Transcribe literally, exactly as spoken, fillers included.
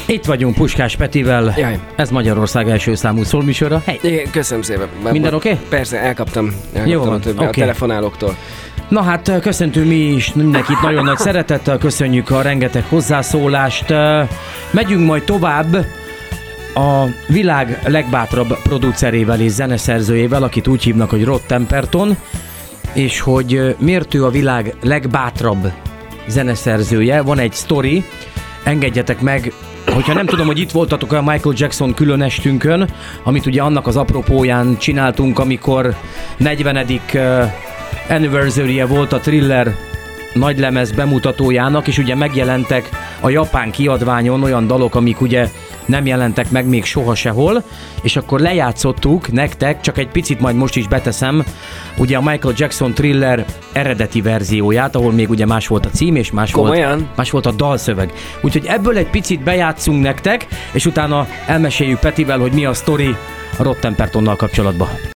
Itt vagyunk Puskás Petivel. Jaj. Ez Magyarország első számú szólműsora. Hey. Igen, köszönöm szépen. Minden oké? Okay? Persze, elkaptam, elkaptam Jó van, a, többi, okay. a telefonálóktól. Na hát köszöntünk mi is mindenkit nagyon nagy szeretettel, köszönjük a rengeteg hozzászólást. Megyünk majd tovább a világ legbátrabb producerével és zeneszerzőjével, akit úgy hívnak, hogy Rod Temperton, és hogy miért ő a világ legbátrabb zeneszerzője. Van egy sztori, engedjetek meg, hogyha nem tudom, hogy itt voltatok a Michael Jackson külön estünkön, amit ugye annak az apropóján csináltunk, amikor negyvenedik anniversary-je volt a Thriller nagylemez bemutatójának, és ugye megjelentek a japán kiadványon olyan dalok, amik ugye nem jelentek meg még soha sehol, és akkor lejátszottuk nektek, csak egy picit majd most is beteszem, ugye a Michael Jackson Thriller eredeti verzióját, ahol még ugye más volt a cím, és más, volt, más volt a dalszöveg. Úgyhogy ebből egy picit bejátszunk nektek, és utána elmeséljük Petivel, hogy mi a sztori a Rod Tempertonnal kapcsolatban.